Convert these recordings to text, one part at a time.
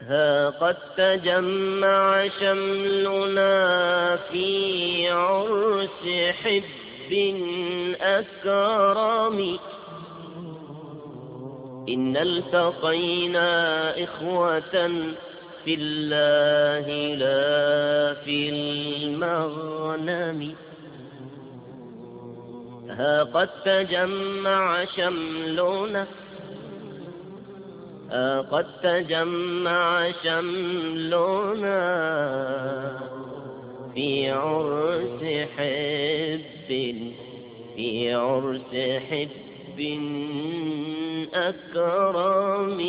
ها قد تجمع شملنا في عرس حب أكرم. إن التقينا إخوة في الله لا في المغنم. ها قد تجمع شملنا قد تجمع شملنا في عرس حب أكرم.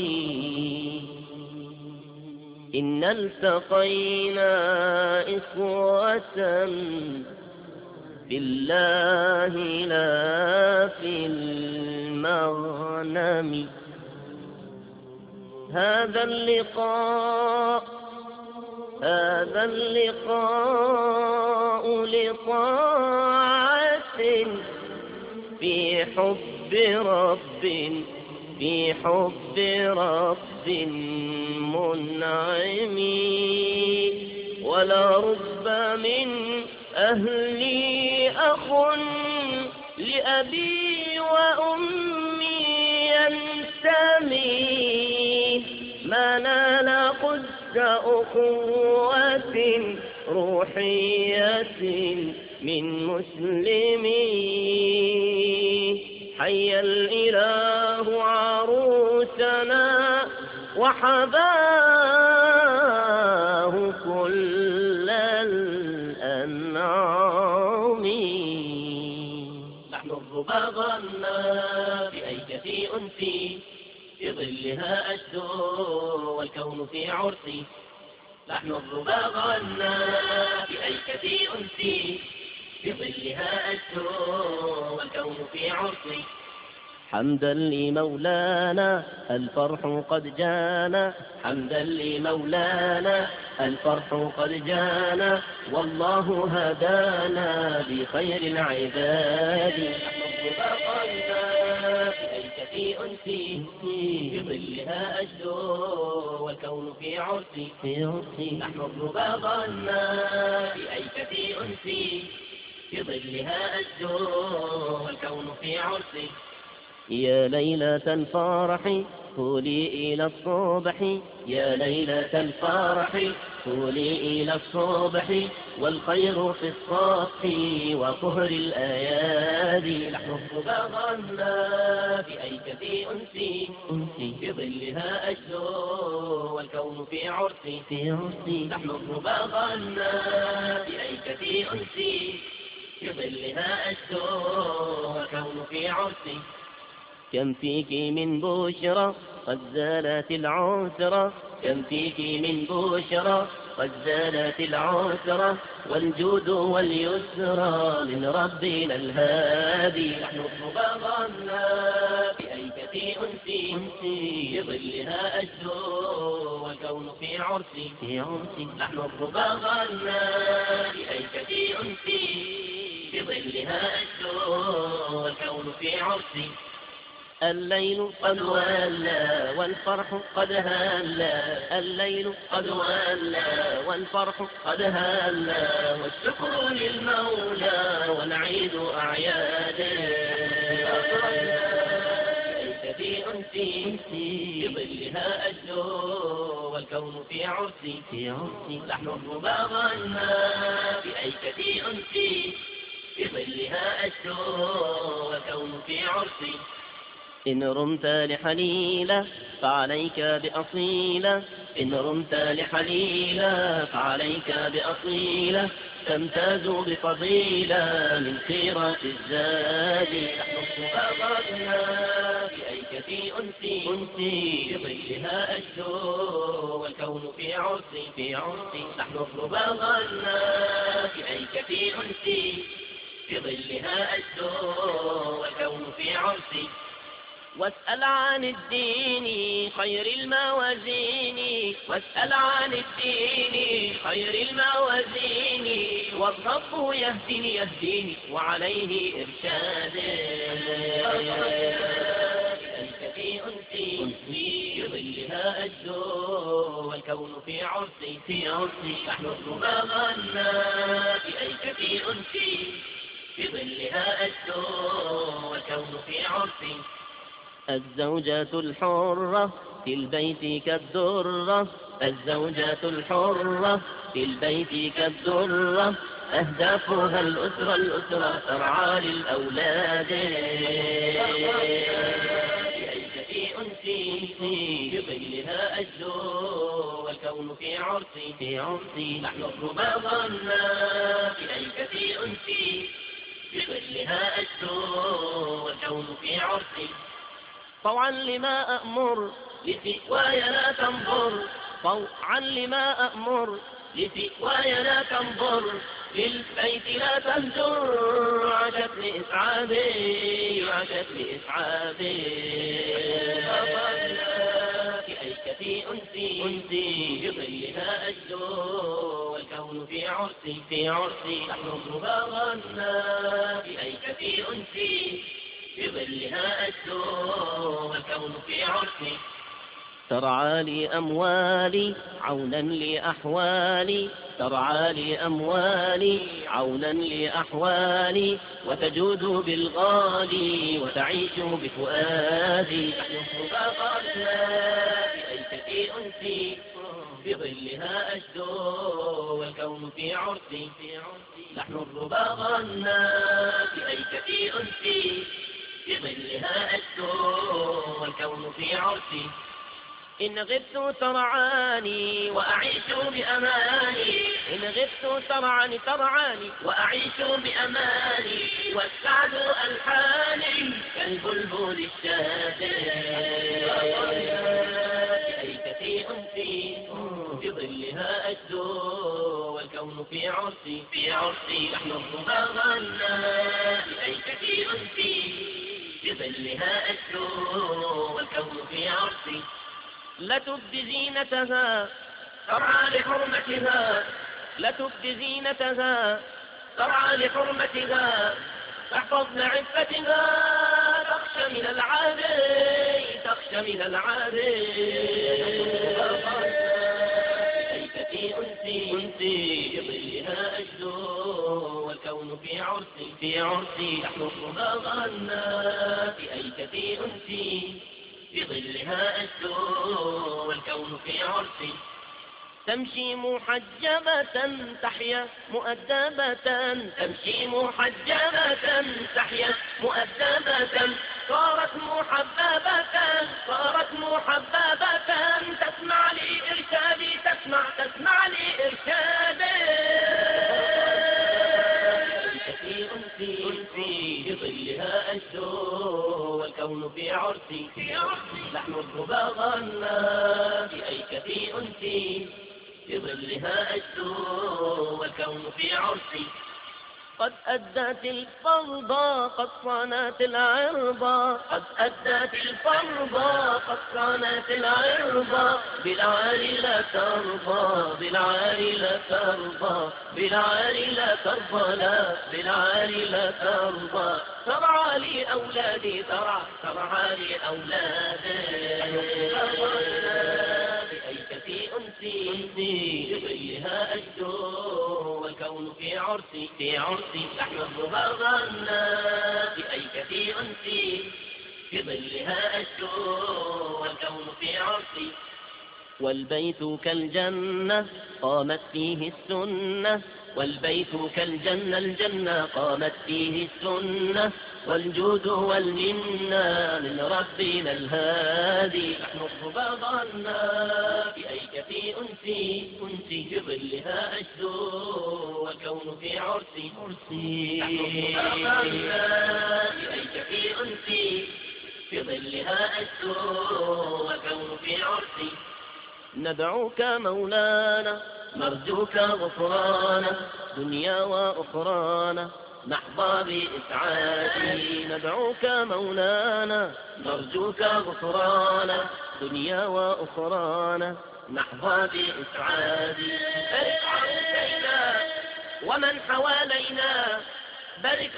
إن التقينا إخوة في الله لا في المغنم. هذا اللقاء لطاعة في حب رب منعم. ولرب من أهلي أخ لأبي وأمي ينتمي. ما نال قدس أخوة روحية من مسلمين. حي الإله عروسنا وحباه كل الأنعام. نحن الربا غنى بأيكة أنسي في ظلها أشدو والكون في عرسي. نحن الربا غنى بأيكة أنسي في ظلها أشدو والكون في عرسي. حمدا لمولانا الفرح قد جانا. حمدا لمولانا الفرح قد جانا. والله هدانا بخير العباد. نحن الربا غنى بأيكة أنسي في ظلها أشدو والكون في عرسي. نحن الربا غنى بأيكة أنسي في ظلها أشدو والكون في عرسي. يا ليلة الفرح قولي إلى الصبح. يا ليلة الفرح قولي إلى الصبح. والخير في الصبح وطهر الأيادي. نحن الربا غنى بأيكة أنسي في ظلها أشدو والكون في عرسي. نحن الربا غنى بأيكة أنسي في ظلها أشدو والكون في عرسي. كم فيك من بشرى قد زالت العسرى. كم فيك من بشرى قد زالت العسرى. والجود واليسرى من ربنا الهادي. نحن الربا غنى بأيكة أنسي في ظلها أشدو والكون في عرسي. نحن الربا غنى بأيكة أنسي في ظلها أشدو والكون في عرسي. الليل قد ولى والفرح قد هلا. الليل قد ولى والفرح قد هلا. والشكر للمولى والعيد أعياده. بأيكة أنسي في ظلها أشدو والكون في عرسي. نحن الربا غنى بأيكة أنسي في ظلها أشدو والكون في عرسي. إن رمت لحليلة فعليك بأصيلة. إن رمت لحليلة فعليك بأصيلة. تمتاز بفضيلة من خيرة الزاد. نحن الربا غنى بأيكة أنسي في ظلها أشدو والكون في عرسي. نحن الربا غنى بأيكة أنسي في ظلها أشدو والكون في عرسي. واسأل عن الدين خير الموازين. واسأل عن الدين خير الموازين. والرب يهديني وعليه إرشادي. بأيكة أنسي في ظلها بظلها أجدو والكون في عرسي في عرسي نحن الربا غنى بأيكة أنسي بظلها أجدو والكون في عرسي. الزوجة الحرة في البيت كالدرة الزوجة الحرة في البيت كالدرة أهدافها الأسرة ترعى للأولاد بأيكة أنسي بظلها أجدو والكون في عرسي نحن الربا ظنى بأيكة أنسي بظلها أجدو والكون في عرسي. طوعا لما أأمر لسواي لا تنظر طوعا لما أأمر لسواي لا تنظر للبيت لا تهجر عشت لإسعادي عشت لإسعادي بأيكة أنسي بظلها أجدو والكون في عرسي نحن الربا غنى بأيكة أنسي بظلها أجدو والكون في عرسي. ترعى لي أموالي عونا لأحوالي ترعى لي أموالي عونا لأحوالي وتجود بالغالي وتعيش بفؤادي. نحن الربا غنى بأيكة أنسي بظلها أجدو والكون في عرسي نحن الربا غنى بأيكة أنسي بظلها أجدو والكون في عرسي. إن غبت ترعاني وأعيش بأماني إن غبت ترعاني وأعيش بأماني والسعد ألحاني كالبلبل الشادي بأيكة أنسي بظلها أجدو والكون في عرسي نحن الربا غنى بأيكة أنسي بظلها أجدو والكون في عرسي. لا تبدي زينتها ترعى لحرمتها لا تبدي زينتها ترعى لحرمتها تحفظن عفتها تخشى من العادي بأيكة أنسي بظلها أجدو والكون في عرسي نحن الربا غنى بأيكة أنسي بظلها أجدو والكون في عرسي. تمشي محجبة تحيا مؤدبة تمشي محجبة تحيا مؤدبة صارت محببة تسمع لي إرشادي تسمع لي إرشادي أنسي بظلها أجدو والكون في عرسي نحن الربا غنى بأيكة أنسي بظلها أجدو والكون في عرسي. قد أدت الفرضى قد صانت العرضى قد أدت الفرضى قد صانت العرضى بالعالي لا ترضى بالعالي لا ترضى بالعالي لا ترضى لا بالعالي لا ترضى. ترعى لي أولادي ترعى لي أولادي بأيكة أنسي بظلها أجدو والكون في عرسي نحن الربا غنى بأيكة أنسي بظلها أجدو والكون في عرسي. والبيت كالجنة قامت فيه السنة والبيت كالجنة الجنة قامت فيه السنة والجود والمنة من ربنا الهادي. نحن الربا غنى بأيكة أنسي بظلها أجدو والكون في عرسي نحن الربا غنى بأيكة أنسي بظلها أجدو والكون في عرسي. ندعوك مولانا نرجوك غفرانا دنيا وأخرانا نحظى بإسعادي. ندعوك مولانا نرجوك غفرانا دنيا وأخرانا نحظى بإسعادي. بارك عروسينا ومن حوالينا بارك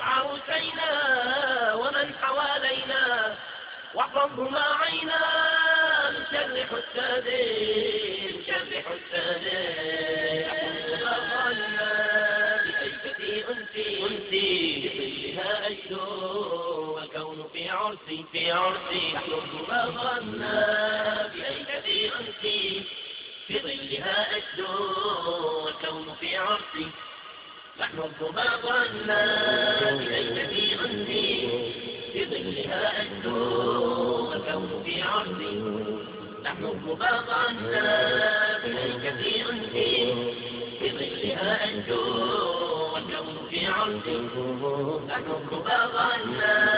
عروسينا ومن حوالينا واحفظهما عينا من شر حسادين شر حسادين أظلنا بأيكتي أنسي بظلها أجدو والكون في عرسي نحن ما ظلنا بأيكتي أنسي بظلها أجدو والكون في عرسي نحن ما ظلنا بأيكتي أنسي بظلها أجدو والكون في عرسي نحن مباغنا بأيكتي أنسي بظلها أنجو والكون في عرسي نحن مباغنا